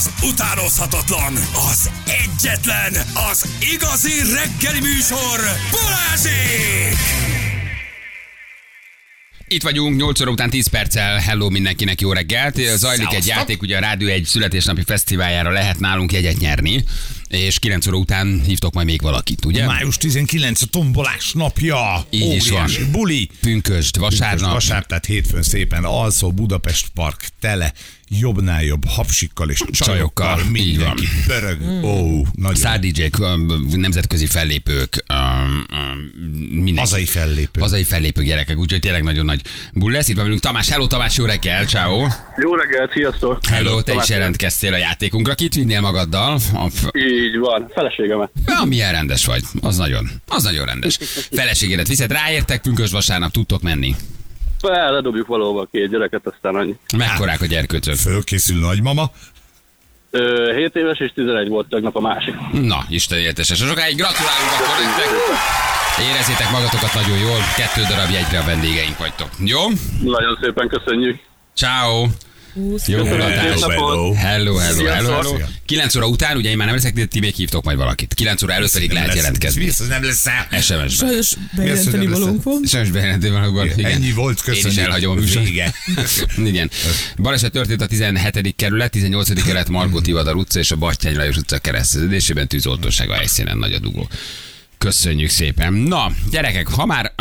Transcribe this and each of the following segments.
az utánozhatatlan, az egyetlen, az igazi reggeli műsor, Balázsék! Itt vagyunk, 8 óra után 10 perccel. Hello mindenkinek, jó reggelt. Zajlik egy játék, ugye a Rádió egy születésnapi fesztiváljára lehet nálunk jegyet nyerni, és 9 óra után hívtok majd még valakit, ugye? Május 19 a tombolás napja. Így is van. Buli. Pünkösd, vasárnap. Vasárnap, tehát hétfőn szépen alszó Budapest Park tele, jobbnál jobb hapsikkal és csajokkal. Mindenki pörög. Nagyon. Szár DJ-k, nemzetközi fellépők, hazai fellépők gyerekek, úgyhogy tényleg nagyon nagy buli lesz. Itt van velünk Tamás. Hello Tamás, jó reggel, ciao. Jó reggelt, sziasztok. Hello, te is jelentkeztél a játékunkra. Kit vinnél magaddal? Így van, feleségemet. Ja, milyen rendes vagy. Az nagyon rendes. Feleségédet viszed, ráértek pünkösd vasárnap, tudtok menni. Ledobjuk valóban 2 gyereket, aztán annyi. Mekkorák a gyerkőcök? Fölkészül nagymama. 7 éves és 11 volt tegnap a másik. Na, Isten éltesse. Sokáig gratulálunk akkor nektek. Érezzétek magatokat nagyon jól. 2 darab jegyre a vendégeink vagytok. Jó? Nagyon szépen köszönjük. Ciao. Jó Hello. 9 óra után, ugye én már nem leszek, de ti még hívtok majd valakit. 9 óra előtt pedig lehet jelentkezni. Biztos nem lesz SMS-ben. Sajnos bejelenteni valónk van. Ennyi volt, köszönjük. Én is elhagyom a műsor. Igen. Baleset történt a 17. kerület, 18. kerület Margó Tivadar utca és a Batthyány Lajos utca kereszteződésében, tűzoltóság a helyszínen, nagy a dugó. Köszönjük szépen. Na, gyerekek, ha már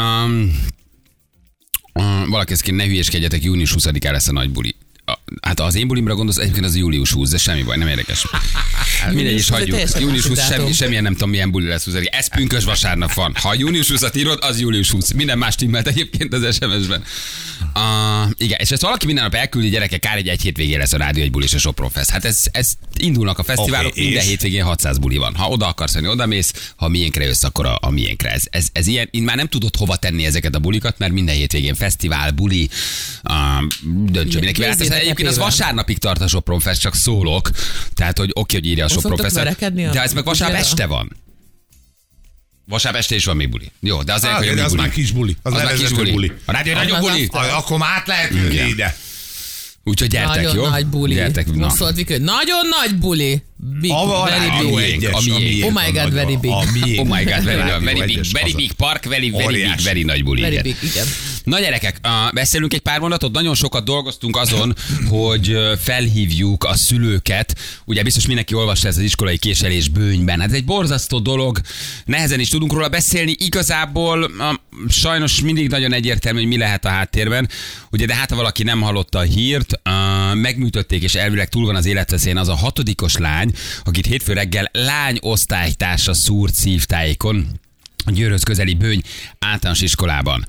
valaki ezt kéne, ne hülyéskedjetek, június 20-án lesz a nagy buli. Hát az én bulimra gondolsz, egyébként az július 20, de semmi baj, nem érdekes. Mindegy is hagyjuk. Július 20, semmilyen nem tudom milyen buli lesz 20. Ez pünkös vasárnap van. Ha július 20-at írod, az július 20. Minden más timmelt egyébként az SMS-ben. Igen, és ezt valaki minden nap elküldi, gyerekek, kár egy hétvégén lesz a Rádió egy buli és a Sopron Fest. Hát ez indulnak a fesztiválok, okay, minden hétvégén 600 buli van. Ha oda akarsz menni, oda mész, ha miénkre jössz, akkor a miénkre. Ez ilyen, én már nem tudod hova tenni ezeket a bulikat, mert minden hétvégén fesztivál, buli, döntsön mindenki. Hát egyébként az vasárnapig tart a Sopron Fest, csak szólok. Tehát, hogy oké, hogy írja a Sopron Festet. De ez meg vasárnap este van. Vasárnap este is van még buli. Jó, de azért, hogy a az buli. már kis buli. Az már kis buli. A rádió nagyobb buli. Akkor már át lehet jönni ide. Úgyhogy gyertek, nagyon jó? Nagy buli. Gyertek, na. Most szólt Vikő, nagyon nagy buli. Big, very big. A miénk. Oh my god, very big. Oh my god, very big park, very nagy buli. Very big, igen. Na gyerekek, beszélünk egy pár mondatot, nagyon sokat dolgoztunk azon, hogy felhívjuk a szülőket. Ugye biztos mindenki olvassa ez az iskolai késelés bőnyben. Hát ez egy borzasztó dolog, nehezen is tudunk róla beszélni. Igazából sajnos mindig nagyon egyértelmű, hogy mi lehet a háttérben. Ugye, de hát ha valaki nem hallotta a hírt, megműtötték, és elvileg túl van az életveszélyen az a 6-os lány, akit hétfő reggel lány osztálytársa szúrt szívtájékon a Győrhöz közeli Bőny általános iskolában.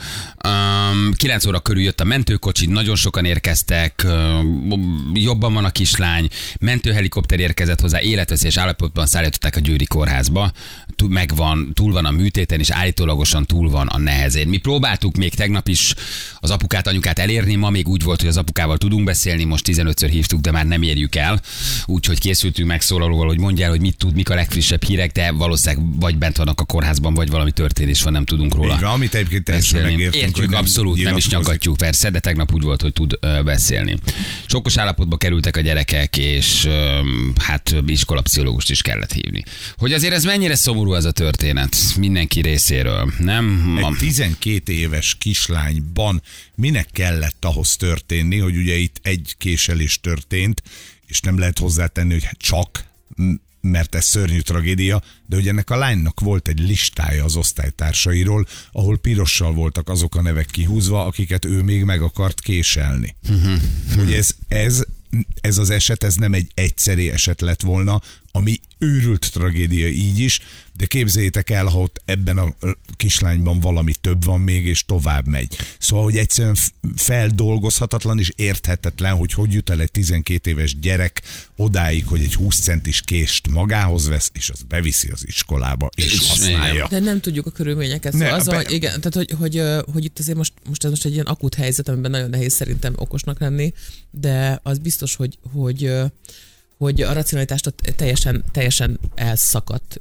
9 óra körül jött a mentőkocsi, nagyon sokan érkeztek, jobban van a kislány, mentőhelikopter érkezett hozzá, életveszélyes állapotban szállították a győri kórházba, túl van a műtéten, és állítólagosan túl van a nehezén. Mi próbáltuk még tegnap is az apukát, anyukát elérni, ma még úgy volt, hogy az apukával tudunk beszélni, most 15-ször hívtuk, de már nem érjük el, úgyhogy készültünk megszólalóval, hogy mondjál, hogy mit tud, mik a legfrissebb hírek, de valószínűleg vagy bent vannak a kórházban, vagy valami történés van, nem tudunk róla. Igen, amit egyébként teljesen megértünk. Értjük, abszolút, nem is nyaggatjuk persze, de tegnap úgy volt, hogy tud beszélni. Sokkos állapotba kerültek a gyerekek, és hát iskolapszichológust is kellett hívni. Hogy azért ez mennyire szomorú ez a történet mindenki részéről, nem? Egy 12 éves kislányban minek kellett ahhoz történni, hogy ugye itt egy késelés történt, és nem lehet hozzátenni, hogy csak, mert ez szörnyű tragédia, de ugye ennek a lánynak volt egy listája az osztálytársairól, ahol pirossal voltak azok a nevek kihúzva, akiket ő még meg akart késelni. Ugye ez az eset, ez nem egy egyszeri eset lett volna, ami őrült tragédia így is, de képzeljétek el, ha ott ebben a kislányban valami több van még, és tovább megy. Szóval, hogy egyszerűen feldolgozhatatlan és érthetetlen, hogy jut el egy 12 éves gyerek odáig, hogy egy 20 centis kést magához vesz, és az beviszi az iskolába, és használja. De nem tudjuk a körülményeket. Szóval igen, tehát hogy itt azért most ez most egy ilyen akut helyzet, amiben nagyon nehéz szerintem okosnak lenni, de az biztos, hogy a racionalitástól teljesen elszakadt. Ő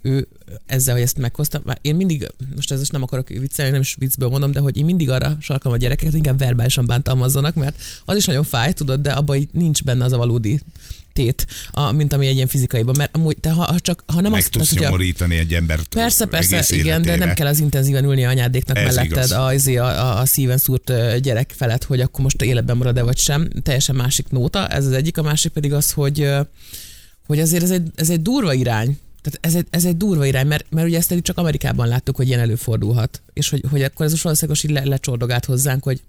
ezzel, hogy ezt meghoztam. Én mindig, most ez is nem akarok viccelni, nem is viccből mondom, de hogy én mindig arra sarkalom a gyerekeket, inkább verbálisan bántalmazzanak, mert az is nagyon fáj, tudod, de abban így nincs benne az a valódi tét, mint ami egy ilyen fizikaiban, mert amúgy te ha nem meg azt tudsz nyomorítani egy embert. Persze, igen, de nem kell az intenzíven ülni anyádéknak ez melletted a szíven szúrt gyerek felett, hogy akkor most életben marad-e vagy sem. Teljesen másik nóta, ez az egyik, a másik pedig az, hogy azért ez egy durva irány. Tehát ez egy durva irány, mert ugye ezt csak Amerikában láttuk, hogy ilyen előfordulhat. És hogy akkor ez most valószínűleg így lecsordogált hozzánk, hogy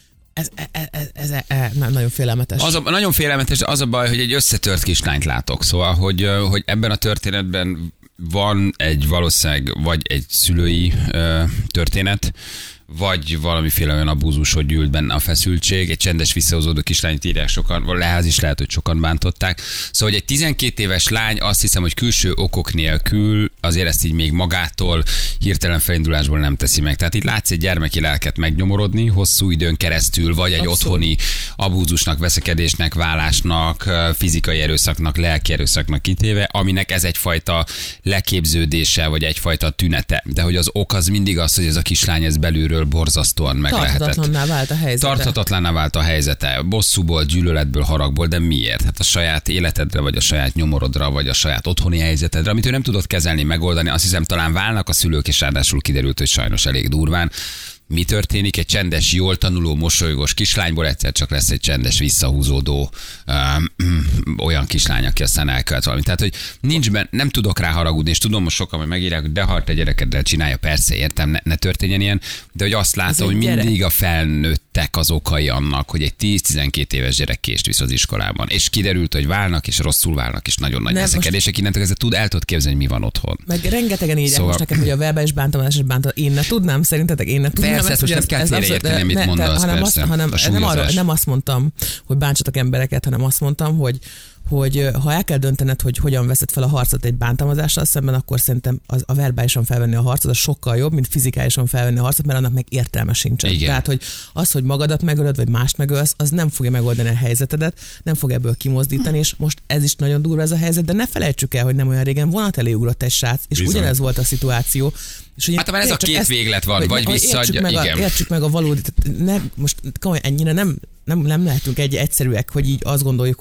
ez nagyon félelmetes. Nagyon félelmetes, az a baj, hogy egy összetört kislányt látok. Szóval, hogy ebben a történetben van egy valószínűleg vagy egy szülői történet, vagy valamiféle olyan abúzus, hogy gyűlt benne a feszültség, egy csendes visszahozódó kislányt írják sokan, az is lehet, hogy sokan bántották. Szóval, hogy egy 12 éves lány, azt hiszem, hogy külső okok nélkül azért ezt így még magától hirtelen felindulásból nem teszi meg. Tehát itt látsz egy gyermeki lelket megnyomorodni hosszú időn keresztül, vagy egy otthoni abúzusnak, veszekedésnek, válásnak, fizikai erőszaknak, lelki erőszaknak kitéve, aminek ez egyfajta leképződése, vagy egyfajta tünete. De hogy az ok az mindig az, hogy ez a kislány ez belülről borzasztóan meg lehetett. Tarthatatlanná vált a helyzete. Bosszúból, gyűlöletből, haragból, de miért? Hát a saját életedre, vagy a saját nyomorodra, vagy a saját otthoni helyzetedre, amit ő nem tudott kezelni, megoldani. Azt hiszem, talán válnak a szülők, és ráadásul kiderült, hogy sajnos elég durván. Mi történik? Egy csendes, jól tanuló, mosolygós kislányból egyszer csak lesz egy csendes, visszahúzódó olyan kislány, aki aztán elkövet valamit. Tehát, hogy nincs benne, nem tudok rá haragudni, és tudom, most sokan hogy megírják, hogy de ha te gyerekeddel csinálja, persze, értem, ne történjen ilyen, de hogy azt látom, hogy mindig a felnőttek az okai annak, hogy egy 10-12 éves gyerek kést visz az iskolában. És kiderült, hogy válnak, és rosszul válnak, és nagyon nagy veszekedések. Innentől kezdve el tudod képzelni, hogy mi van otthon. Meg rengetegen írják most nekem, hogy a verbális bántalmazás és bántalmazás. Én ne tudnám, szerintetek én ne tudnám. Persze, most nem kell félreérteni, amit mondasz, persze. Nem azt mondtam, hogy bántsatok embereket, hanem azt mondtam, hogy ha el kell döntened, hogy hogyan veszed fel a harcot egy bántalmazással szemben, akkor szerintem a verbálisan felvenni a harcot, az sokkal jobb, mint fizikálisan felvenni a harcot, mert annak meg értelme sincsen. Igen. Tehát, hogy az, hogy magadat megölöd, vagy mást megölsz, az nem fogja megoldani a helyzetedet, nem fog ebből kimozdítani, és most ez is nagyon durva ez a helyzet, de ne felejtsük el, hogy nem olyan régen vonat elé ugrott egy srác, és ugyanez volt a szituáció. És hát már ez a két véglet van, vagy visszaadja, igen. Értsük meg a valódi, most komolyan ennyire nem lehetünk egyszerűek, hogy így azt gondoljuk,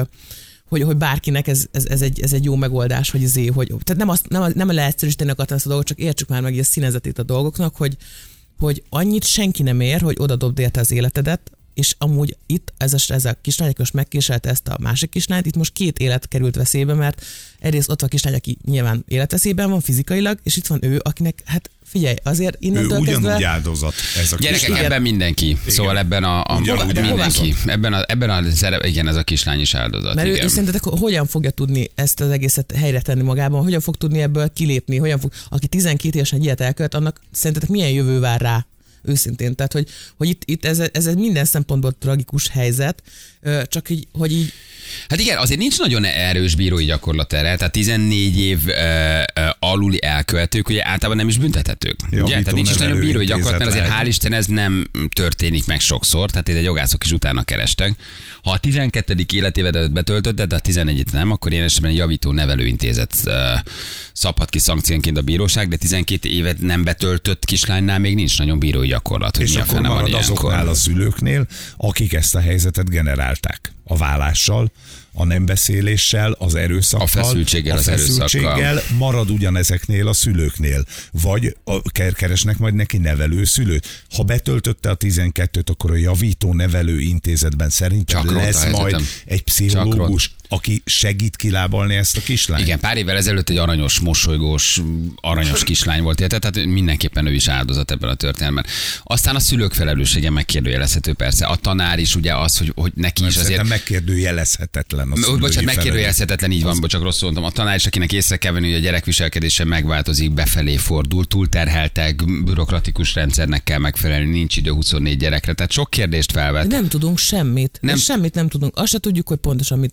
hogy bárkinek ez egy jó megoldás, tehát nem leegyszerűsíteni akartam ezt a dolgot, csak értsük már meg a színezetét a dolgoknak, hogy annyit senki nem ér, hogy oda dobd érte az életedet, és amúgy itt ez a kislány, aki most megkéselte ezt a másik kislányt, itt most 2 élet került veszélybe, mert egyrészt ott van a kislány, aki nyilván életveszélyben van fizikailag, és itt van ő, akinek, hát figyelj, azért innentől kezdve... ugyanúgy áldozat ez a gyerekek, kislány. Ebben mindenki. Igen. Szóval ebben mindenki. Ebben a igen, ez a kislány is áldozat. Mert ő szerintetek hogyan fogja tudni ezt az egészet helyre tenni magában, hogyan fog tudni ebből kilépni, aki 12 évesen egy ilyet elkövet, annak szerintetek milyen jövő vár rá? Őszintén. Tehát, hogy itt ez minden szempontból tragikus helyzet, csak így, hogy így... Hát igen, azért nincs nagyon erős bírói gyakorlat erre, tehát 14 év aluli elkövetők ugye általában nem is büntethetők. Ugye? Tehát nincs is nagyon bírói gyakorlat, mert azért hál' Isten ez nem történik meg sokszor, tehát itt a jogászok is utána kerestek. Ha a 12. életévedet betöltötted, de a 14-et nem, akkor ilyen esetben egy javító nevelőintézet szabhat ki szankciónként a bíróság, de 12 évet nem betöltött kislánynál még nincs nagyon bírói gyakorlat, hogy és mi a fene van ilyenkor. Azoknál a szülőknél, akik ezt a helyzetet generálták. A vállással, a nem beszéléssel, az erőszakkal, a feszültséggel, marad ugyanezeknél a szülőknél. Vagy keresnek majd neki nevelő szülőt. Ha betöltötte a 12-t, akkor a javító nevelő intézetben szerintem csak lesz majd egy pszichológus, aki segít kilábalni ezt a kislányt. Igen, pár évvel ezelőtt egy aranyos, mosolygós, aranyos kislány volt, érted? Tehát mindenképpen ő is áldozat ebben a történetben. Aztán a szülők felelőssége megkérdőjelezhető persze. A tanár is ugye az, hogy neki is azért... Nem megkérdőjelezhetetlen a szülői bocsánat, megkérdőjelezhetetlen, így van, csak rosszul mondtam. A tanár is, akinek észre kell venni, hogy a gyerek viselkedése megváltozik, befelé fordul, túlterheltek, bürokratikus rendszernek kell megfelelni, nincs idő 24 gyerekre. Tehát sok kérdést felvet. Nem tudunk semmit. Semmit nem tudunk. Azt se tudjuk, hogy pontosan mi történt. Ez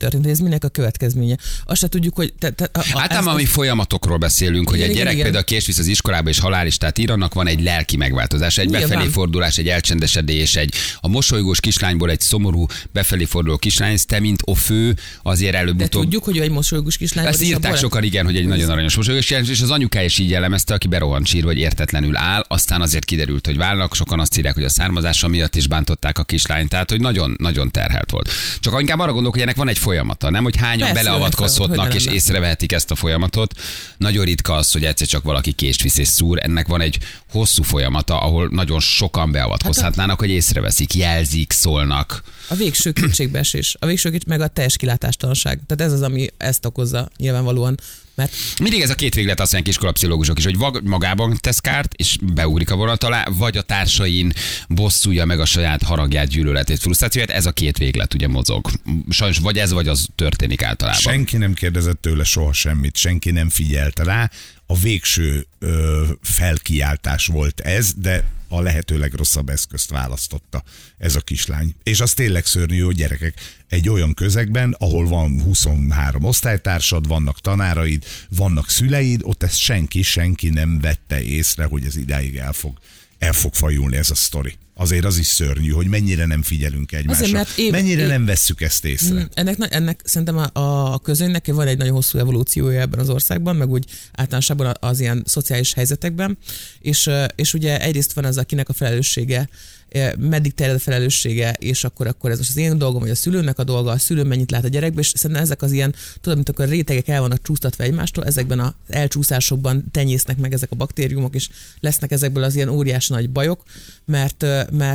minek a következménye. Azt se tudjuk, hogy... Általában mi folyamatokról beszélünk, hogy egy gyerek például késvisz az iskolába és halálistát ír, annak van egy lelki megváltozás, egy befelé fordulás, egy elcsendesedés, a mosolygós kislányból egy szomorú befelé forduló kislány, te mint a fő azért előbb-utóbb. De tudjuk, hogy ő egy mosolygós kislány. Ezt írták sokan, igen, hogy egy nagyon aranyos mosolygós kislány, és az anyukája is így jellemezte, aki berohant sírva, hogy értetlenül áll, aztán azért kiderült, hogy válnak, sokan azt írják, hogy a származása miatt is bántották a kislányt, tehát hogy nagyon terhelt volt. Csak inkább arra gondolok, hogy ennek van egy folyamata, nem, hogy hányan beleavatkozhatnak és észrevehetik ezt a folyamatot. Nagyon ritka az, hogy egyszer csak valaki kést visz és szúr, ennek van egy hosszú folyamata, ahol nagyon sokan beavatkozhatnának, hogy észreveszik, jelzik, szólnak. A végső kétségbeesés, meg a teljes kilátástalanság. Tehát ez az, ami ezt okozza nyilvánvalóan. Mert... Mindig ez a két véglet, azt mondják iskolapszichológusok is, hogy magában tesz kárt, és beugrik a vonat alá, vagy a társain bosszulja meg a saját haragját, gyűlöletét, frusztrációját. Ez a két véglet ugye mozog. Sajnos vagy ez, vagy az történik általában. Senki nem kérdezett tőle soha semmit, senki nem figyelt rá. A végső felkiáltás volt ez, de a lehető legrosszabb eszközt választotta ez a kislány. És az tényleg szörnyű, hogy gyerekek, egy olyan közegben, ahol van 23 osztálytársad, vannak tanáraid, vannak szüleid, ott ezt senki nem vette észre, hogy ez idáig el fog fajulni ez a sztori. Azért az is szörnyű, hogy mennyire nem figyelünk egymásra, mennyire nem vesszük ezt észre. Ennek szerintem a közönynek van egy nagyon hosszú evolúciója ebben az országban, meg úgy általánosságban az ilyen szociális helyzetekben, és ugye egyrészt van az, akinek a felelőssége, meddig terjed a felelőssége, és akkor ez most az én dolgom, vagy a szülőnek a dolga, a szülő mennyit lát a gyerekbe, és szerintem ezek az ilyen, tudod, mint akkor a rétegek el vannak csúsztatva egymástól, ezekben az elcsúszásokban tenyésznek meg ezek a baktériumok, és lesznek ezekből az ilyen óriási nagy bajok, mert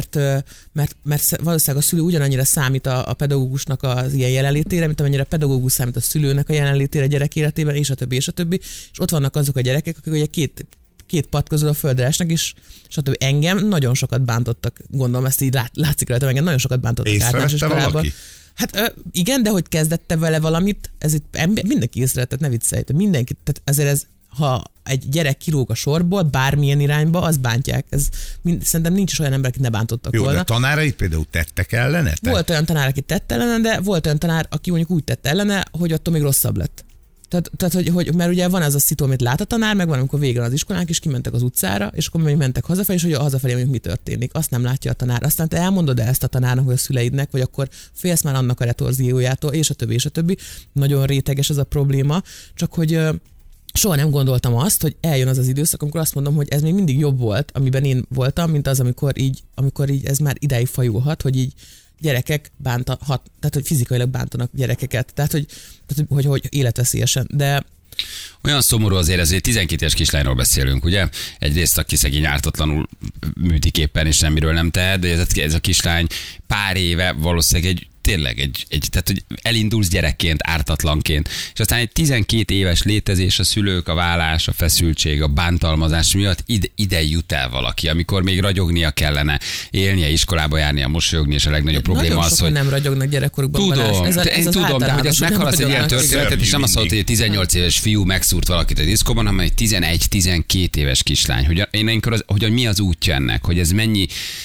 valószínűleg a szülő ugyanannyira számít a pedagógusnak az ilyen jelenlétére, mint amennyire a pedagógus számít a szülőnek a jelenlétére a gyerek életében, és a többi, és a többi. És ott vannak azok a gyerekek, akik ugye két pad közül a földre esnek, és stb. Engem nagyon sokat bántottak, gondolom, ezt így látszik rajta, engem nagyon sokat bántottak általános iskolában. Hát igen, de hogy kezdette vele valamit, ez itt mindenki észrevett, ne viccelj, mindenki, tehát ezért ez, ha egy gyerek kirúg a sorból, bármilyen irányba, az bántják. Szerintem nincs is olyan ember, akit ne bántottak volna. Jó, de tanárai például tettek ellene? Volt olyan tanár, aki tett ellene, de volt olyan tanár, aki mondjuk úgy tett ellene, hogy attól még rosszabb lett. Tehát hogy mert ugye van ez a szitu, amit lát a tanár, meg van, amikor végre az iskolánk, és kimentek az utcára, és akkor még mentek hazafelé, és hogy hazafelé mondjuk mi történik. Azt nem látja a tanár. Aztán te elmondod ezt a tanárnak, hogy a szüleidnek, vagy akkor félsz már annak a retorziójától, és a többi, és a többi. Nagyon réteges ez a probléma, csak hogy soha nem gondoltam azt, hogy eljön az időszak, amikor azt mondom, hogy ez még mindig jobb volt, amiben én voltam, mint az, amikor így ez már idáig fajulhat, hogy így gyerekek bántanak, tehát hogy fizikailag bántanak gyerekeket, tehát hogy életveszélyesen, de olyan szomorú azért, ezért 12 éves kislányról beszélünk, ugye? Egyrészt, aki szegény ártatlanul műtik éppen, és semmiről nem tehet, de ez a kislány pár éve valószínűleg tehát hogy elindulsz gyerekként, ártatlanként, és aztán egy 12 éves létezés, a szülők, a vállás, a feszültség, a bántalmazás miatt ide jut el valaki, amikor még ragyognia kellene, élnie, iskolába járnia, mosolyogni, és a legnagyobb probléma nagyon az, hogy nem ragyognak gyerekkorukban. Tudom, de hogy azt meghallasz egy ilyen történetet, és nem azt mondod, hogy egy 18 éves fiú megszúrt valakit a diszkóban, hanem egy 11-12 éves kislány. Hogy mi az útja ennek, hogy ez mennyi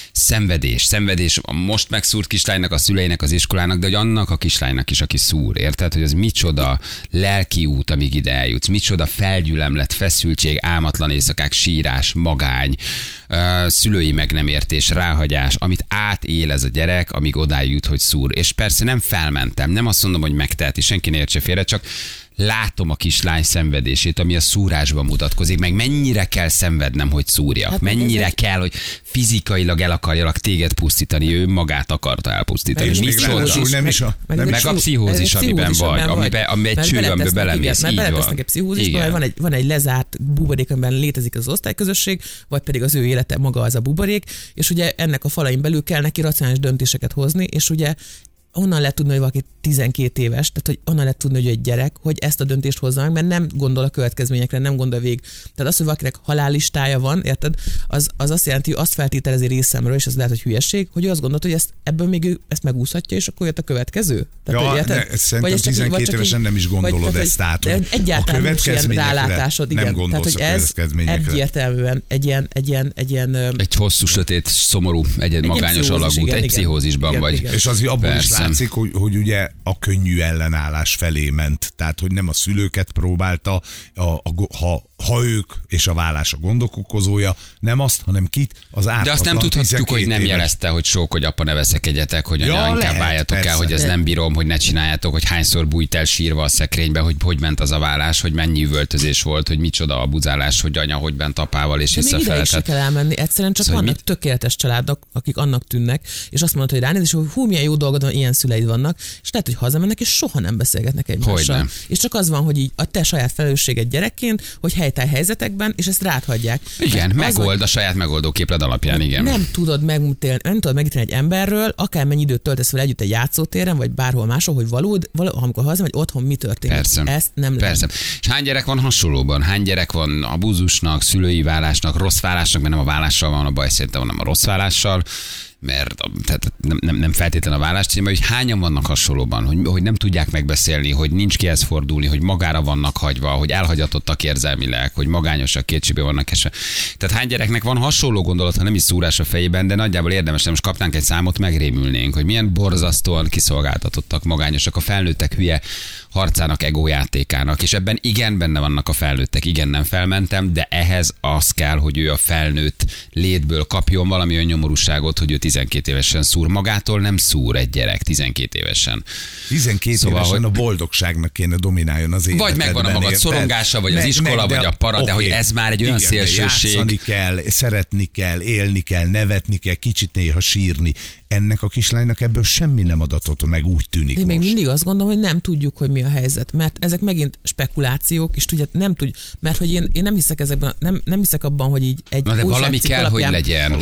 szenvedés a most megszúrt kislánynak, a szüleinek, az iskolának, de hogy annak a kislánynak is, aki szúr, érted? Hogy az micsoda lelki út, amíg ide eljutsz, micsoda felgyülemlet, feszültség, álmatlan éjszakák, sírás, magány, szülői meg nem értés, ráhagyás, amit átél ez a gyerek, amíg odáig jut, hogy szúr. És persze nem felmentem, nem azt mondom, hogy megteheti, senki ne értse félre, csak látom a kislány szenvedését, ami a szúrásban mutatkozik, meg mennyire kell szenvednem, hogy szúrjak, hát mennyire kell, hogy fizikailag el akarjalak téged pusztítani, ő magát akarta elpusztítani. Meg a pszichózis, amiben vagy, ami egy cső, amiben belemész. Mert beletesznek egy pszichózisba, vagy van egy lezárt buborék, amiben létezik az osztályközösség, vagy pedig az ő élete maga az a buborék, és ugye ennek a falain belül kell neki racionális döntéseket hozni, és ugye onnan lehet tudni, hogy valaki 12 éves, tehát hogy onnan lehet tudni, hogy egy gyerek, hogy ezt a döntést hozza meg, mert nem gondol a következményekre, nem gondol végig. Tehát az, hogy valakinek halállistája van, érted, az azt jelenti, hogy azt feltételezi részemről, és az lehet, hogy hülyeség, hogy ő azt gondolt, hogy ebből még ő ezt megúszhatja, és akkor jött a következő. Tehát, szerintem 12 évesen nem is gondolod ezt át, hogy a következményekre nem gondolsz a következményekre. Egyértelműen egy ilyen egy hosszú, sötét, szomorú, egy magányos alagút, egy pszichózisban vagy. És az abból is látszik, hogy ugye a könnyű ellenállás felé ment. Tehát, hogy nem a szülőket próbálta, ha ők és a vállás a gondok okozója, nem azt, hanem kit, az ártatlan. De azt nem tudhatjuk, hogy nem éves. jelezte, hogy sok, hogy apa ne veszekedjetek, hogy anya, inkább álljatok el, hogy ezt nem bírom, hogy ne csináljátok, hogy hányszor bújt el sírva a szekrénybe, hogy ment az a vállás, hogy mennyi üvöltözés volt, hogy micsoda a buzálás, hogy anya hogy bent apával és visszafele. De még kell elmenni, egyszerűen csak szóval vannak tökéletes családok, akik annak tűnnek, és azt mondod, hogy ránéz, és hú, milyen jó dolgod van, ilyen szüleid vannak, és lehet, hogy hazamennek, és soha nem beszélgetnek egymással. És csak az van, hogy így a te saját felelősséged gyerekként, hogy helytáll helyzetekben, és ezt rád hagyják. Igen, megold a saját megoldó képlet alapján, igen. Nem tudod megítélni egy emberről, akármennyi időt töltesz vele együtt egy játszótéren, vagy bárhol máshol, hogy amikor hazamegy, otthon mi történik. Persze. Ezt nem Persze. És hány gyerek van hasonlóban? Hány gyerek van abúzusnak, szülői válásnak, rossz válásnak, mert nem a válással van a baj, szerintem, hanem a rossz válással, mert tehát nem feltétlenül a vállás címe, hogy hányan vannak hasonlóban, hogy nem tudják megbeszélni, hogy nincs kihez fordulni, hogy magára vannak hagyva, hogy elhagyatottak érzelmileg, hogy magányosak, kétségbe vannak esve. Tehát hány gyereknek van hasonló gondolat, ha nem is szúrás a fejében, de nagyjából érdemes, most kapnánk egy számot, megrémülnénk, hogy milyen borzasztóan kiszolgáltatottak, magányosak, a felnőttek hülye harcának, egójátékának, és ebben igen benne vannak a felnőttek, igen nem felmentem, de ehhez az kell, hogy ő a felnőtt létből kapjon valami olyan nyomorúságot, hogy ő 12 évesen szúr. Magától nem szúr egy gyerek 12 évesen. 12 szóval, évesen hogy a boldogságnak kéne domináljon az életedben. Vagy megvan a magad szorongása, vagy az iskola, vagy a para, de hogy ez már egy olyan szélsőség. Játszani kell, szeretni kell, élni kell, nevetni kell, kicsit néha sírni. Ennek a kislánynak ebből semmi nem adatott meg, úgy tűnik én most. még mindig azt gondolom, hogy nem tudjuk, hogy mi a helyzet, mert ezek megint spekulációk, és tudja, nem tudjuk, mert hogy én nem hiszek ezekben, nem hiszek abban, hogy így egy de valami kell, alapján, hogy legyen.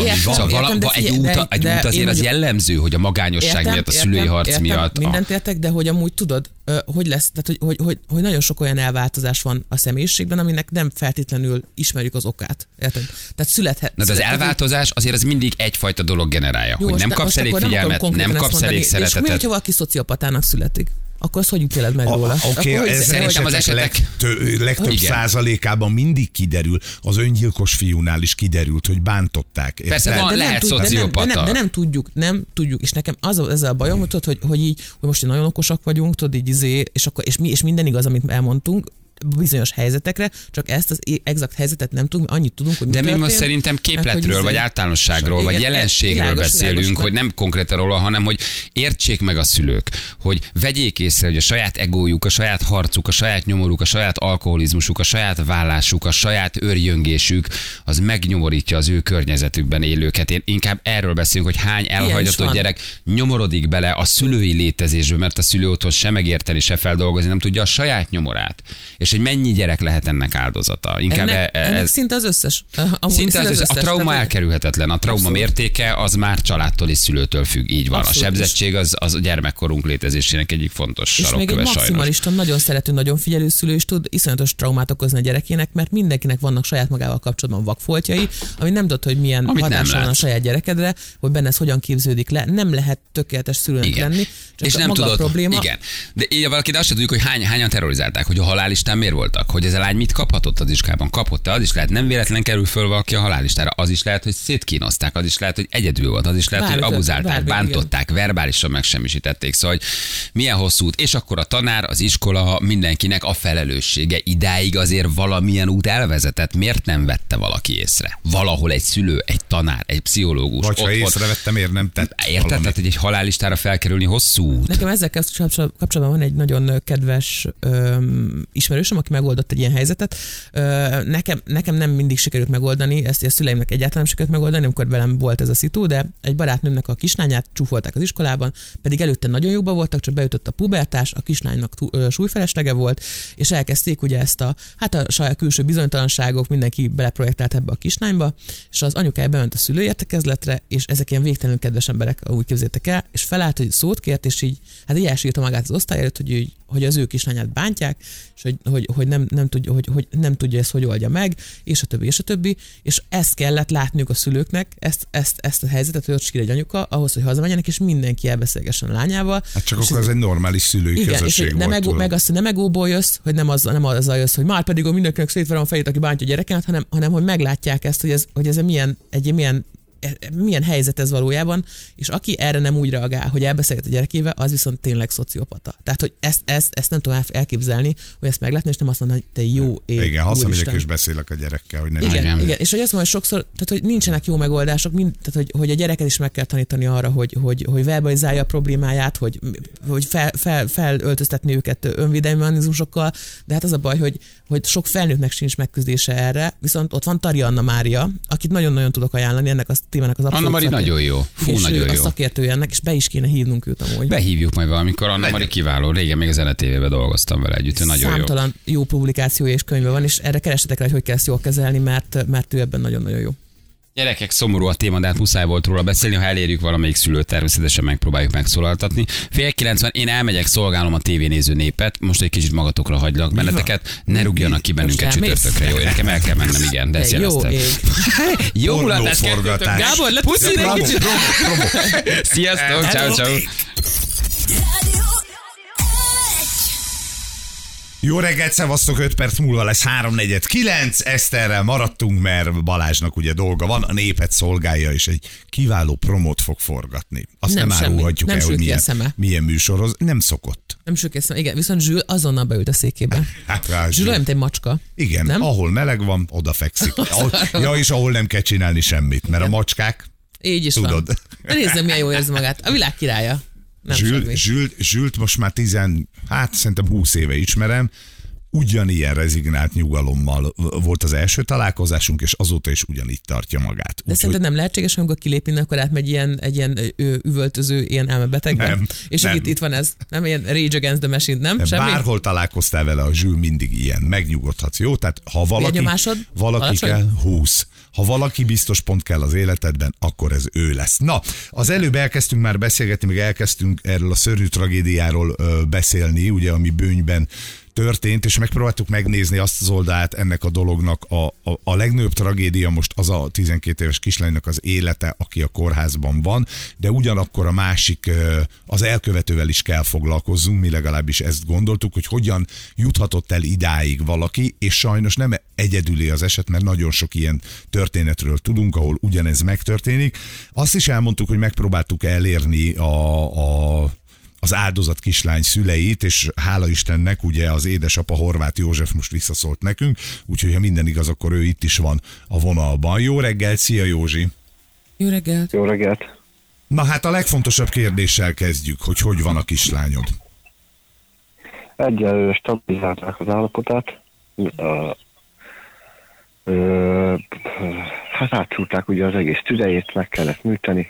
Egy út azért az jellemző, hogy a magányosság miatt, a szülői harc miatt. Mindent értek, de hogy amúgy tudod, hogy lesz, tehát hogy nagyon sok olyan elváltozás van a személyiségben, aminek nem feltétlenül ismerjük az okát. Érted? Tehát születhet. De az elváltozás azért az mindig egyfajta dolog generálja, hogy nem kapsz elég figyelmet, nem kapsz elég szeretetet. És mi, hogyha valaki szociopatának születik? Akkor azt hogy ítéled meg róla? Szerintem az esetek legtöbb százalékában mindig kiderül, az öngyilkos fiúnál is kiderült, hogy bántották. Persze van, lehet szociopata. De nem tudjuk, és nekem ezzel a bajom, hogy így, hogy most nagyon okosak vagyunk, tudod, így és minden igaz, amit elmondtunk, bizonyos helyzetekre, csak ezt az exakt helyzetet nem tudunk, annyit tudunk, hogy mi történt. De mi most szerintem képletről, vagy általánosságról, vagy jelenségről beszélünk, hogy nem konkrétan róla, hanem hogy értsék meg a szülők, hogy vegyék észre, hogy a saját egójuk, a saját harcuk, a saját nyomoruk, a saját alkoholizmusuk, a saját vállásuk, a saját őrjöngésük, az megnyomorítja az ő környezetükben élőket. Én inkább erről beszélünk, hogy hány elhagyatott gyerek nyomorodik bele a szülői létezésbe, mert a szülő otthon se megérteni, se feldolgozni, nem tudja a saját nyomorát. És hogy mennyi gyerek lehet ennek áldozata. Inkább ennek szinte az összes. Szinte az összes. A trauma elkerülhetetlen. A trauma mértéke az már családtól és szülőtől függ. Így van. Abszolút. A sebzettség az a gyermekkorunk létezésének egyik fontos sarokköve. És még egy maximalista, nagyon szerető, nagyon figyelő szülő is tud iszonyatos traumát okozni a gyerekének, mert mindenkinek vannak saját magával kapcsolatban vakfoltjai, ami nem tudod, hogy milyen hatása van a saját gyerekedre, hogy benne ez hogyan képződik le. Nem lehet tökéletes szülőnek lenni, csak és nem maga tudod, a probléma. Igen. De így valaki azt sem tudjuk, hogy hányan terrorizálták, hogy a halálistán miért voltak, hogy ez a lány mit kaphatott az iskában, kapott-e, az is lehet, nem véletlen kerül föl valaki a halállistára, az is lehet, hogy szétkínozták, az is lehet, hogy egyedül volt, az is lehet, hogy abuzálták, bántották, verbálisan megsemmisítették, szóval hogy milyen hosszú út, és akkor a tanár, az iskola, mindenkinek a felelőssége, idáig azért valamilyen út elvezetett, miért nem vette valaki észre? Valahol egy szülő, egy tanár, egy pszichológus. Vagy ha észrevettem, miért nem tett? Érted, tehát, hogy egy halállistára felkerülni hosszú út. Nekem ezzel kapcsolatban van egy nagyon kedves ismerősöm, aki megoldott egy ilyen helyzetet. Nekem nem mindig sikerült megoldani, ezt a szüleimnek egyáltalán nem sikerült megoldani, amikor velem volt ez a szitu, de egy barátnőmnek a kislányát csúfolták az iskolában, pedig előtte nagyon jóban voltak, csak beütött a pubertás, a kislánynak súlyfeleslege volt, és elkezdték ugye ezt a saját külső bizonytalanságok, mindenki beleprojektált ebbe a kislányba, és az anyukája bement a szülőértekezletre, és ezek ilyen végtelenül kedves emberek, úgy képzeljétek el, és felállt, hogy szót kért, és így elsírta magát az osztály előtt, hogy az ő kislányát bántják, és hogy nem tudja ezt, hogy oldja meg, és a többi, és ezt kellett látniuk a szülőknek, ezt a helyzetet, hogy ott sír egy anyuka, ahhoz, hogy hazamenjenek, és mindenki elbeszélgessen a lányával. Hát csak akkor ez egy normális szülői közösség és volt. Meg azt, hogy nem egóból jössz, hogy nem azzal jössz, hogy már pedig mindenkinek szétverem a fejét, aki bántja a gyereket, hanem hogy meglátják ezt, hogy ez egy milyen milyen helyzet ez valójában, és aki erre nem úgy reagál, hogy elbeszélget a gyerekével, az viszont tényleg szociopata. Tehát, hogy ezt nem tudom elképzelni, hogy ezt meglátni, és nem azt mondani, hogy te jó ég. Igen, hazamegyek és beszélek a gyerekkel, hogy ne igen. És hogy azt mondom, hogy sokszor, tehát, hogy nincsenek jó megoldások, tehát, hogy a gyereket is meg kell tanítani arra, hogy verbalizálja a problémáját, hogy felöltöztetni őket önvédelmi mechanizmusokkal, de hát az a baj, hogy sok felnőttnek sincs megküzdése erre, viszont ott van Tari Anna Mária, akit nagyon-nagyon tudok ajánlani ennek a témának az abszolút. Anna Mari nagyon jó. Fú, nagyon jó. A szakértője ennek, és be is kéne hívnunk őt amúgy. Behívjuk majd valamikor, Anna Mari kiváló. Régen még a Zene TV-ben dolgoztam vele együtt, nagyon jó. Számtalan jó publikációja és könyve van, és erre keressetek rá, hogy kell ezt jól kezelni, mert ő ebben nagyon-nagyon jó. Gyerekek, szomorú a téma, de hát muszáj volt róla beszélni, ha elérjük valamelyik szülőt, természetesen megpróbáljuk megszólaltatni. 8:90, én elmegyek, szolgálom a tévénéző népet, most egy kicsit magatokra hagylak benneteket, ne rúgjanak ki bennünket csütörtökre, jó? Nekem el kell mennem, igen, de ezt jeleztem. Jó mulatást kezdődtök, Gábor, puszi egy kicsit. Sziasztok, ciao. Jó reggelt, szevasztok, 5 perc múlva lesz 3:49. Eszterrel maradtunk, mert Balázsnak ugye dolga van, a népet szolgálja, és egy kiváló promót fog forgatni. Azt nem árulhatjuk el, hogy milyen műsorhoz. Nem szokott. Nem sül ki a szeme. Igen, viszont Zsül azonnal beült a székébe. Zsül olyan, mint egy macska. Igen, nem? Ahol meleg van, oda fekszik. És ahol nem kell csinálni semmit, mert a macskák, így is tudod. Van. De nézzem, milyen jól érzi magát. A világ királya. Zsült most már szerintem 20 éve ismerem, ugyanilyen rezignált nyugalommal volt az első találkozásunk, és azóta is ugyanígy tartja magát. De szerinted nem lehetséges, amikor kilépni, akkor átmegy egy ilyen üvöltöző, ilyen elmebetegben? Nem. És nem. Itt van ez, nem ilyen Rage Against the Machine, nem? Semmi? Bárhol találkoztál vele, a Zsül mindig ilyen, megnyugodhatsz, jó? Tehát ha valaki kell, 20. Ha valaki biztos pont kell az életedben, akkor ez ő lesz. Na, az előbb elkezdtünk már beszélgetni, még elkezdtünk erről a szörnyű tragédiáról beszélni, ugye, ami Bönyben történt, és megpróbáltuk megnézni azt az oldalát ennek a dolognak. A legnagyobb tragédia most az a 12 éves kislánynak az élete, aki a kórházban van, de ugyanakkor a másik, az elkövetővel is kell foglalkozzunk, mi legalábbis ezt gondoltuk, hogy hogyan juthatott el idáig valaki, és sajnos nem egyedüli az eset, mert nagyon sok ilyen történetről tudunk, ahol ugyanez megtörténik. Azt is elmondtuk, hogy megpróbáltuk elérni az áldozat kislány szüleit, és hála Istennek, ugye az édesapa Horváth József most visszaszólt nekünk, úgyhogy ha minden igaz, akkor ő itt is van a vonalban. Jó reggelt, szia Józsi! Jó reggelt! Jó reggelt! Na hát a legfontosabb kérdéssel kezdjük, hogy van a kislányod? Egyelőre stabilizálták az állapotát. Hát átszúrták ugye az egész tüdejét, meg kellett műteni.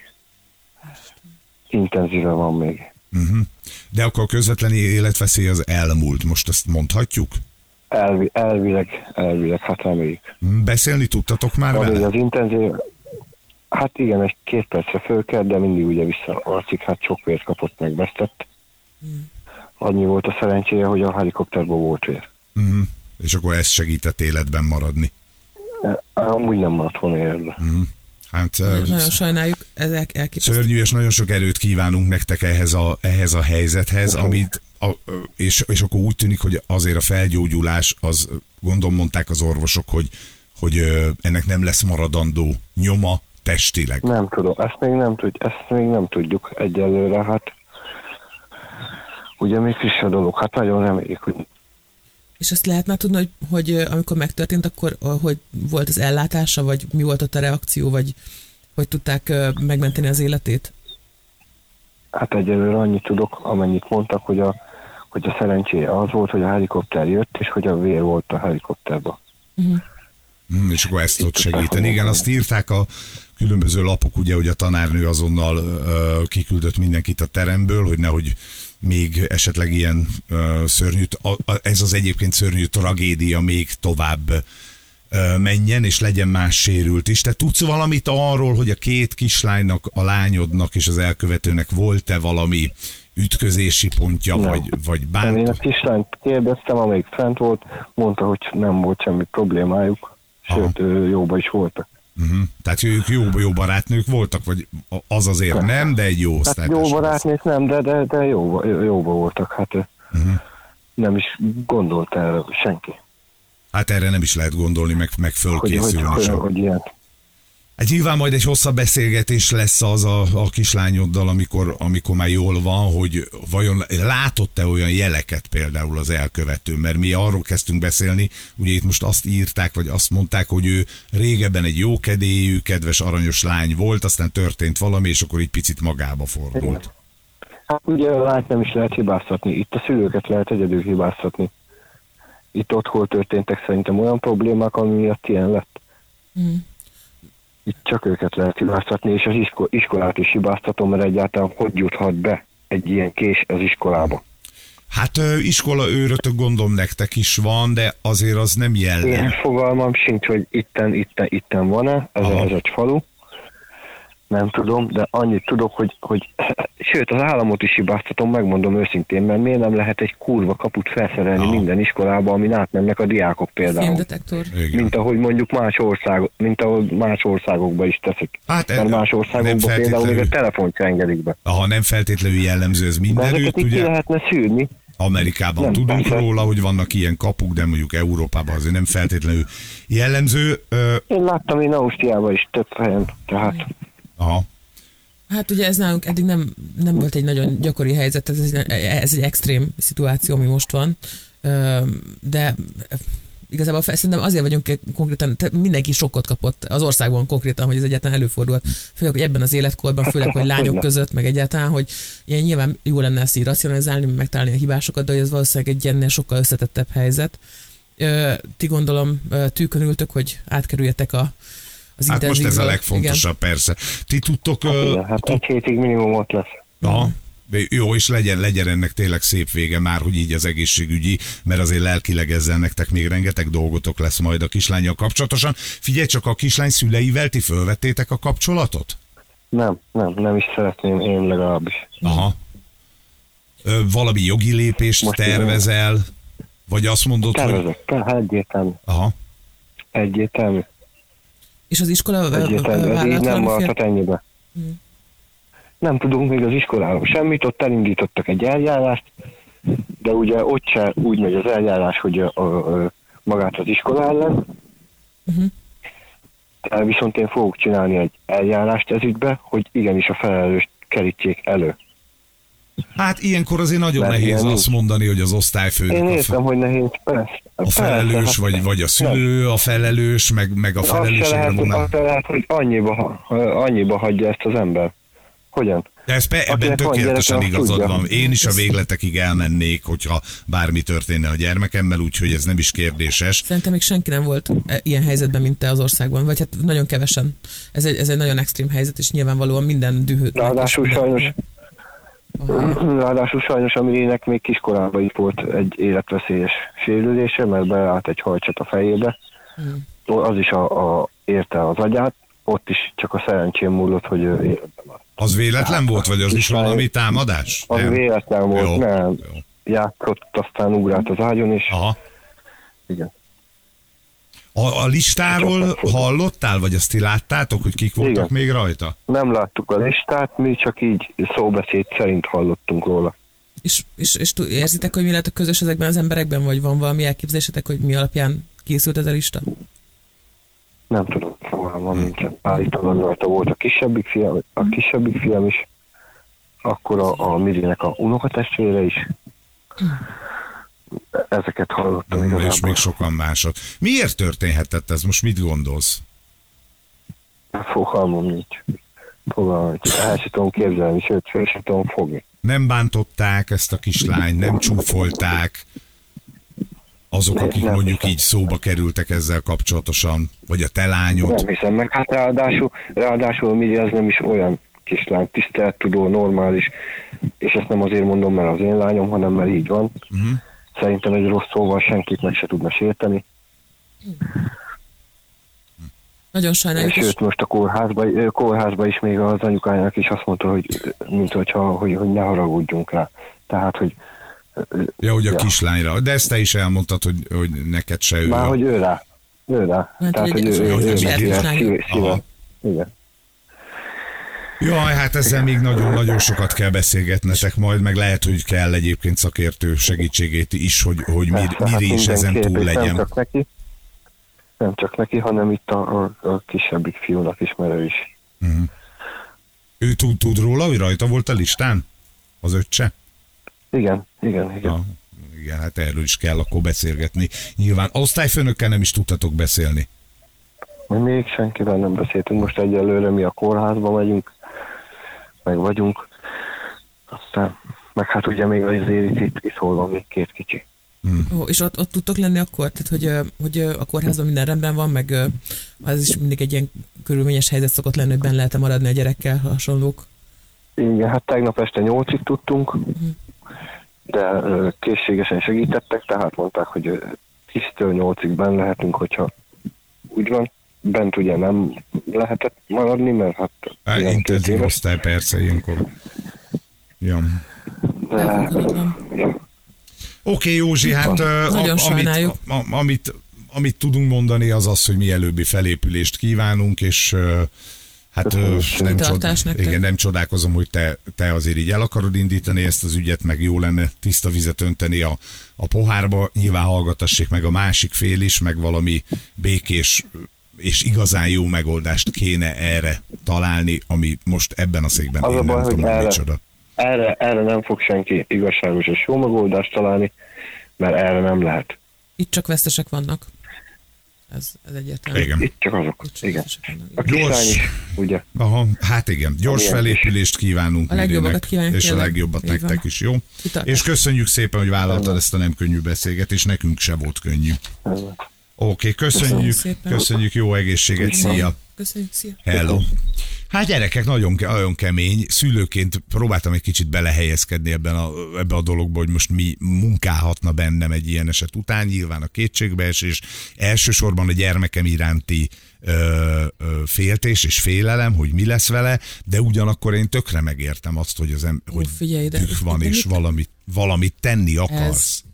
Intenzíven van még. De akkor a közvetlen életveszély az elmúlt, most ezt mondhatjuk? Elvileg, hát reméljük. Beszélni tudtatok már vele? Az intenzív, hát igen, 2 percre föl kell, de mindig ugye visszaarcik, hát sok vért kapott, meg vesztett. Annyi volt a szerencséje, hogy a helikopterból volt vér. És akkor ez segített életben maradni? Amúgy nem maradt volna életben. Hát, nagyon sajnáljuk, ez elképesztő. Szörnyű, és nagyon sok erőt kívánunk nektek ehhez a helyzethez, és akkor úgy tűnik, hogy azért a felgyógyulás, az gondolom mondták az orvosok, hogy ennek nem lesz maradandó nyoma testileg. Nem tudom, ezt még nem tudjuk egyelőre, hát ugye még friss a dolog, hát nagyon reméljük, hogy... És azt lehet már tudni, hogy amikor megtörtént, akkor hogy volt az ellátása, vagy mi volt ott a reakció, vagy hogy tudták megmenteni az életét? Hát egyelőre annyit tudok, amennyit mondtak, hogy a szerencséje az volt, hogy a helikopter jött, és hogy a vér volt a helikopterben. És akkor ezt tud segíteni. Igen, azt írták a különböző lapok, ugye, hogy a tanárnő azonnal kiküldött mindenkit a teremből, hogy nehogy még esetleg ilyen szörnyű, ez az egyébként szörnyű tragédia még tovább menjen, és legyen más sérült is. Te tudsz valamit arról, hogy a 2 kislánynak, a lányodnak és az elkövetőnek volt-e valami ütközési pontja, vagy bánt? Én a kislányt kérdeztem, amelyik fent volt, mondta, hogy nem volt semmi problémájuk, sőt, jóba is voltak. Tehát ők jó barátnők voltak, vagy az azért nem, de egy jó osztálytárs. Hát jó barátnők nem, de jóba voltak, hát nem is gondolt erre senki. Hát erre nem is lehet gondolni, meg fölkészülni. Hogy ilyen. Hát nyilván majd egy hosszabb beszélgetés lesz az a kislányoddal, amikor már jól van, hogy vajon látott-e olyan jeleket például az elkövető, mert mi arról kezdtünk beszélni, ugye itt most azt írták, vagy azt mondták, hogy ő régebben egy jókedélyű, kedves, aranyos lány volt, aztán történt valami, és akkor így picit magába fordult. Hát ugye a lányt nem is lehet hibáztatni, itt a szülőket lehet egyedül hibáztatni. Itt otthon történtek szerintem olyan problémák, ami miatt ilyen lett. Itt csak őket lehet hibáztatni, és az iskolát is hibáztatom, mert egyáltalán hogy juthat be egy ilyen kés az iskolába. Hát iskola őrötök gondolom nektek is van, de azért az nem jellemző. Én fogalmam sincs, hogy itten van-e, ez egy falu. Nem tudom, de annyit tudok, hogy sőt, az államot is hibáztatom, megmondom őszintén, mert miért nem lehet egy kurva kaput felszerelni minden iskolába, amin átmennek a diákok például. Fémdetektor. Mint ahogy mondjuk más országokban is teszik. Hát, mert más országokban például még a telefont se engedik be. Nem feltétlenül jellemző ez mindenütt, ezeket ugye? Ki lehetne szűrni. Amerikában nem, tudunk róla, hogy vannak ilyen kapuk, de mondjuk Európában azért nem feltétlenül jellemző. Én láttam Ausztriában is több helyen, tehát... Aha. Hát ugye ez nálunk eddig nem volt egy nagyon gyakori helyzet, ez egy extrém szituáció, ami most van, de igazából szerintem azért vagyunk konkrétan, mindenki sokkot kapott az országban konkrétan, hogy ez egyáltalán előfordult. Főleg, hogy ebben az életkorban, főleg, hogy lányok között, meg egyáltalán, hogy ilyen nyilván jó lenne ezt így racionalizálni, megtalálni a hibásokat, de hogy ez valószínűleg egy ennél sokkal összetettebb helyzet. Ti gondolom tűkön ültök, hogy átkerüljetek hát most ez a legfontosabb, igen. Persze. Ti tudtok... Hát egy hétig minimum ott lesz. Aha. Jó, és legyen ennek tényleg szép vége már, hogy így az egészségügyi, mert azért lelkileg ezzel nektek még rengeteg dolgotok lesz majd a kislánnyal kapcsolatosan. Figyelj csak, a kislány szüleivel ti fölvettétek a kapcsolatot? Nem is szeretném, én legalábbis. Aha. Valami jogi lépést most tervezel? Vagy azt mondod, tervezek, hogy... egyértelmű. Aha. Egyértelmű. És az iskola vállalt nem maradhat ennyibe. Nem tudunk még az iskoláról semmit, ott elindítottak egy eljárást, de ugye ott se úgy megy az eljárás, hogy magát az iskola ellen. Viszont én fogok csinálni egy eljárást ez ügybe, hogy igenis a felelőst kerítsék elő. Hát ilyenkor azért nagyon nehéz azt mondani, hogy az osztályfőnök. Én értem, hogy nehéz, persze. A felelős, vagy a szülő a felelős, meg a felelősségre vonal. Azt lehet, hogy annyiba hagyja ezt az ember. Hogyan? De ebben tökéletesen igazad van. Én is a végletekig elmennék, hogyha bármi történne a gyermekemmel, úgyhogy ez nem is kérdéses. Szerintem még senki nem volt ilyen helyzetben, mint te az országban, vagy hát nagyon kevesen. Ez egy nagyon extrém helyzet, és nyilvánvalóan minden dühöt. Ráadásul sajnos a Mirinek még kiskorában is volt egy életveszélyes sérülése, mert beállt egy hajcsat a fejébe. Az is érte az agyát, ott is csak a szerencsém múlott, hogy ő életben maradt. Az véletlen volt, vagy az is valami támadás? Az nem? Véletlen volt, jó, nem. Jó. Játszott, aztán ugrált az ágyon, és aha. Igen. A listáról hallottál, vagy azt ti láttátok, hogy kik voltak igen. még rajta? Nem láttuk a listát, mi csak így szóbeszéd szerint hallottunk róla. És érzitek, hogy mi lehet a közös ezekben az emberekben, vagy van valami elképzelésetek, hogy mi alapján készült ez a lista? Nem tudom, fogalmam nincsen. Állítólag rajta volt a kisebbik fiam is, akkor a Mirinek a unokatestvére is. Ezeket hallottam igazából. És még sokan mások. Miért történhetett ez? Most mit gondolsz? Fogalmam nincs. El sem tudom képzelni, sőt, fel sem tudom fogni. Nem bántották ezt a kislányt, nem csúfolták azok, akik mondjuk így szóba kerültek ezzel kapcsolatosan, vagy a te lányod? Nem hiszem meg, hát ráadásul Miri az nem is olyan kislány, tisztelettudó, normális, és ezt nem azért mondom, mert az én lányom, hanem mert így van. Szerintem egy rossz szóval senkit meg se tudna sérteni. Nagyon sajnáljuk. Sőt, most a kórházba is még az anyukájának is azt mondta, hogy hogy ne haragudjunk rá. Tehát, hogy... Ja, hogy a kislányra. De ezt te is elmondtad, hogy neked se ő. Már, hogy ő rá. Hát, tehát, hogy ő szíve. Igen. Jaj, hát ezzel még nagyon-nagyon sokat kell beszélgetnetek majd, meg lehet, hogy kell egyébként szakértő segítségét is, hogy Miri is ezen túl legyen. Nem csak neki, hanem itt a kisebbik fiúnak is, mert ő is. Ő tud róla, hogy rajta volt a listán? Az öccse? Igen. Igen, hát erről is kell akkor beszélgetni. Nyilván osztályfőnökkel nem is tudtatok beszélni. Még senkivel nem beszéltünk, most egyelőre mi a kórházba megyünk, meg vagyunk. Aztán, meg hát ugye még az itt hol van még 2 kicsi. És ott tudtok lenni akkor? Tehát, hogy a kórházban minden rendben van, meg az is mindig egy ilyen körülményes helyzet szokott lenni, hogy benne lehet maradni a gyerekkel, hasonlók. Igen, hát tegnap este 8-ig tudtunk, de készségesen segítettek, tehát mondták, hogy 10-től 8-ig benn lehetünk, hogyha úgy van. Bent ugye nem lehetett maradni, mert hát... Intenzív osztály, persze, ilyenkor. Ja. Oké, Józsi, hát amit tudunk mondani, az az, hogy mielőbbi felépülést kívánunk, és hát nem csodálkozom, hogy te azért így el akarod indítani ezt az ügyet, meg jó lenne tiszta vizet önteni a pohárba, nyilván hallgatassék meg a másik fél is, meg valami békés és igazán jó megoldást kéne erre találni, ami most ebben a székben az én nem tudom, micsoda. Erre nem fog senki igazságos és jó megoldást találni, mert erre nem lehet. Itt csak vesztesek vannak. Ez egyértelmű. Igen. Itt csak azok. Igen. A kislány is, ugye? Aha, hát igen. Gyors felépülést kívánunk a legjobbakat kívánjuk, és a legjobbat nektek is, jó? És köszönjük szépen, hogy vállaltad ezt a nem könnyű beszélgetést, nekünk se volt könnyű. Oké, köszönjük, jó egészséget, szia! Köszönjük, szia! Hello! Hát gyerekek, nagyon kemény. Szülőként próbáltam egy kicsit belehelyezkedni ebbe a dologba, hogy most mi munkálhatna bennem egy ilyen eset után. Nyilván a kétségbeesés, elsősorban a gyermekem iránti féltés és félelem, hogy mi lesz vele, de ugyanakkor én tökre megértem azt, hogy hogy düh van, és valamit tenni akarsz.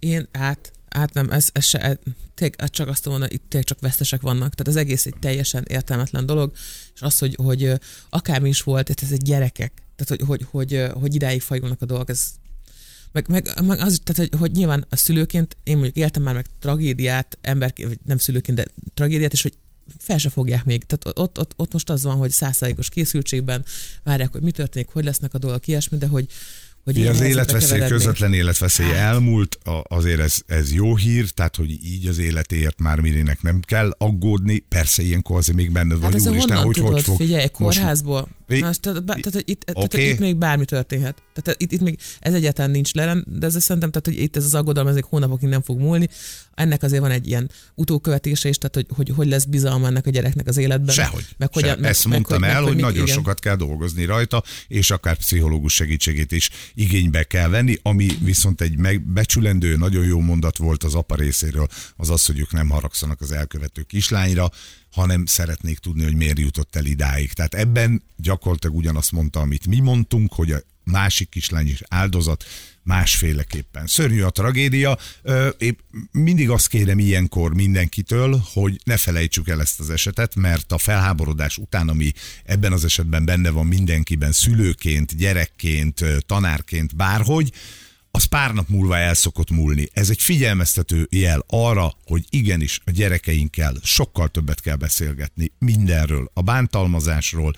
Nem, ez se, csak azt mondom, itt csak vesztesek vannak. Tehát az egész egy teljesen értelmetlen dolog, és az, hogy akármi is volt, ez egy gyerekek. Tehát, hogy idáig fajulnak a dolgok, ez meg az, tehát, hogy nyilván a szülőként, én mondjuk éltem már meg tragédiát, emberként, vagy nem szülőként, de tragédiát, és hogy fel se fogják még. Tehát ott most az van, hogy 100%-os készültségben várják, hogy mi történik, hogy lesznek a dolgok, ilyesmi, de hogy az életveszély, közvetlen életveszély elmúlt, azért ez jó hír, tehát hogy így az életéért már Mirinek nem kell aggódni, persze ilyenkor azért még benned vagy, úristen, hogy fog... Figyelj, kórházból. Tehát itt még bármi történhet. Tehát itt még ez egyáltalán nincs le, de ez szerintem, tehát, hogy itt ez az aggodalom, ez még hónapokig nem fog múlni. Ennek azért van egy ilyen utókövetése is, tehát hogy lesz bizalma ennek a gyereknek az életben. Sehogy. Ezt mondtam el, hogy nagyon sokat kell dolgozni rajta, és akár pszichológus segítségét is igénybe kell venni, ami viszont egy becsülendő, nagyon jó mondat volt az apa részéről, az, hogy ők nem haragszanak az elkövető kislányra, hanem szeretnék tudni, hogy miért jutott el idáig. Tehát ebben gyakorlatilag ugyanazt mondta, amit mi mondtunk, hogy a másik kislány is áldozat, másféleképpen. Szörnyű a tragédia. Én mindig azt kérem ilyenkor mindenkitől, hogy ne felejtsük el ezt az esetet, mert a felháborodás után, ami ebben az esetben benne van mindenkiben, szülőként, gyerekként, tanárként, bárhogy, az pár nap múlva el szokott múlni. Ez egy figyelmeztető jel arra, hogy igenis a gyerekeinkkel sokkal többet kell beszélgetni mindenről, a bántalmazásról,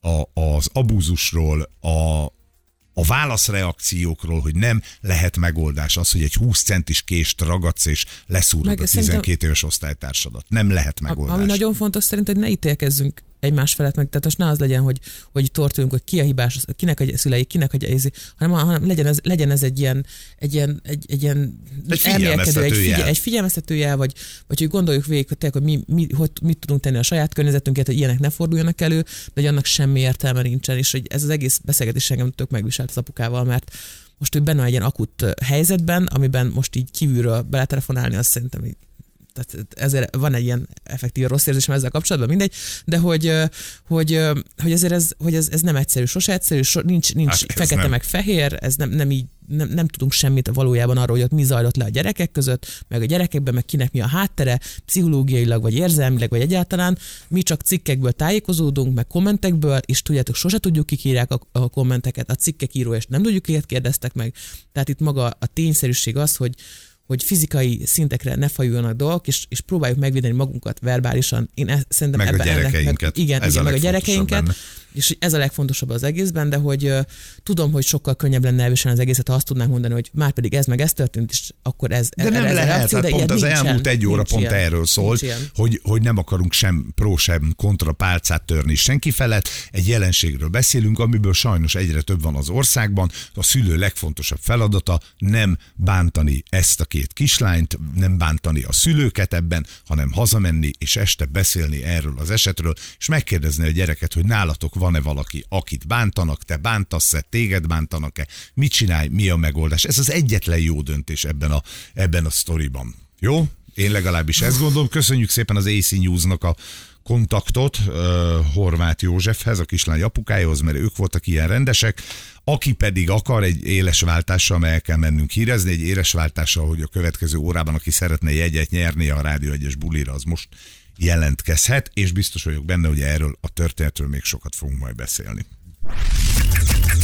az abúzusról, a válaszreakciókról, hogy nem lehet megoldás az, hogy egy 20 centis kést ragadsz és leszúrod a 12 éves osztálytársadat. Nem lehet megoldás. Ami nagyon fontos szerint, hogy ne ítélkezzünk egymás felett meg, tehát most ne az legyen, hogy tortuljunk, hogy ki a hibás, kinek a szülei, kinek a hanem legyen ez egy ilyen egy figyelmeztetőjel, vagy hogy gondoljuk végig, hogy mit tudunk tenni a saját környezetünkért, hogy ilyenek ne forduljanak elő, de hogy annak semmi értelme nincsen, és hogy ez az egész beszélgetés engem tök megviselt az apukával, mert most ő benne egy ilyen akut helyzetben, amiben most így kívülről beletelefonálni, azt szerintem így, tehát ezért van egy ilyen effektív rossz érzésem ezzel kapcsolatban, mindegy, de hogy azért ez nem egyszerű, sose egyszerű, nincs fekete nem. Meg fehér, ez nem tudunk semmit valójában arról, hogy ott mi zajlott le a gyerekek között, meg a gyerekekben, meg kinek mi a háttere, pszichológiailag, vagy érzelmileg, vagy egyáltalán. Mi csak cikkekből tájékozódunk, meg kommentekből, és tudjátok, sose tudjuk, kik írják a kommenteket, a cikkek írója, és nem tudjuk, kiket kérdeztek meg. Tehát itt maga a tényszerűség az, hogy hogy fizikai szintekre ne fajuljanak dolgok, és próbáljuk megvédeni magunkat verbálisan. Én szerintem meg ebben a gyerekeinket. Igen, meg a gyerekeinket. Benne. És ez a legfontosabb az egészben, de hogy tudom, hogy sokkal könnyebb lenne elviselni az egészet, ha azt tudnánk mondani, hogy már pedig ez meg ez történt, és akkor ez. De nem lehet, reakció, de pont az elmúlt egy óra pont erről szólt, hogy nem akarunk sem pró, sem kontra pálcát törni senki felett. Egy jelenségről beszélünk, amiből sajnos egyre több van az országban. A szülő legfontosabb feladata nem bántani ezt a két kislányt, nem bántani a szülőket ebben, hanem hazamenni és este beszélni erről az esetről, és megkérdezni a gyereket, hogy nálatok van-e valaki, akit bántanak, te bántasz-e, téged bántanak-e, mit csinálj, mi a megoldás. Ez az egyetlen jó döntés ebben a sztoriban. Jó? Én legalábbis ezt gondolom. Köszönjük szépen az AC News-nak a kontaktot Horváth Józsefhez, a kislány apukájához, mert ők voltak ilyen rendesek. Aki pedig akar egy éles váltással, mert el kell mennünk hírezni, egy éles váltással, hogy a következő órában, aki szeretne jegyet nyerni a Rádió 1-es bulira, az most jelentkezhet, és biztos vagyok benne, hogy erről a történetről még sokat fogunk majd beszélni.